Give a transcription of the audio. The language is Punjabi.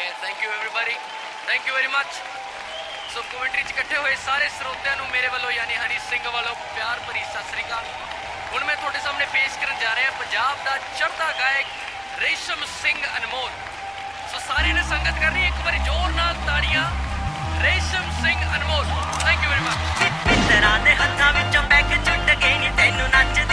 Thank you everybody, thank you very much. So commentary 'ਚ ਇਕੱਠੇ ਹੋਏ ਸਾਰੇ ਸਰੋਤਿਆਂ ਨੂੰ ਮੇਰੇ ਵੱਲੋਂ ਯਾਨੀ ਹਨੀ ਸਿੰਘ ਵੱਲੋਂ ਪਿਆਰ ਭਰੀ ਸਤਿ ਸ੍ਰੀ ਅਕਾਲ। ਹੁਣ ਮੈਂ ਤੁਹਾਡੇ ਸਾਹਮਣੇ ਪੇਸ਼ ਕਰਨ ਜਾ ਰਿਹਾ ਪੰਜਾਬ ਦਾ ਚੜ੍ਹਦਾ ਗਾਇਕ ਰੇਸ਼ਮ ਸਿੰਘ ਅਨਮੋਲ। ਸੋ ਸਾਰਿਆਂ ਨੇ ਸੰਗਤ ਕਰਨੀ, ਇੱਕ ਵਾਰੀ ਜ਼ੋਰ ਨਾਲ ਤਾੜੀਆਂ। Resham Singh Anmol, thank you very much. ਮਿੱਤਰਾਂ ਦੇ ਹੱਥਾਂ ਵਿੱਚੋਂ ਪੈਗ ਛੁੱਟ ਗਏ ਨੀ, ਤੈਨੂੰ ਨੱਚ